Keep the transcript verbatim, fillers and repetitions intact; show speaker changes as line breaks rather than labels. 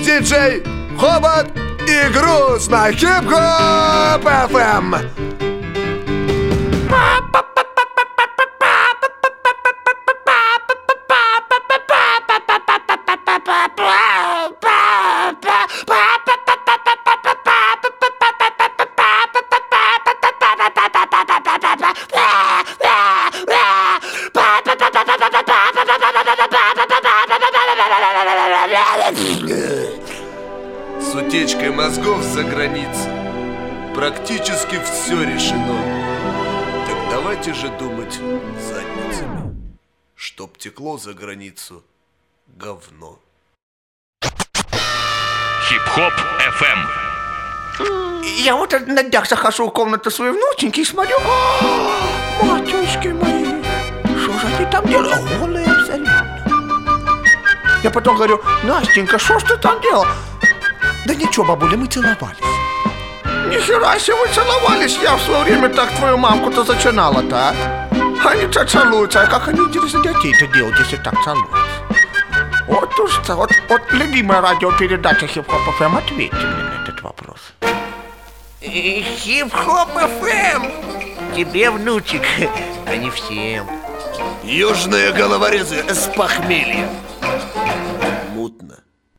диджей Хобот и груз на Хип-Хоп эф эм.
С утечкой мозгов за границу практически все решено. Так давайте же думать задницами, чтоб текло за границу говно.
Хип-Хоп эф эм.
Я вот на днях захожу в комнату своей внученьки и смотрю: «О, матушки мои, что же они там делают? Голые абсолютно». Я потом говорю: Настенька, что ж ты там делал? Да ничего, бабуля, мы целовались. Нихера себе вы целовались, я в свое время так твою мамку-то зачинала-то, а? Они-то целуются, а как они, интересно, детей-то делают, если так целуются? Вот уж, вот, вот любимая радиопередача Хип-Хоп эф эм, ответьте мне на этот вопрос. Хип-Хоп эф эм, тебе, внучек, а не всем.
Южные головорезы с похмелья.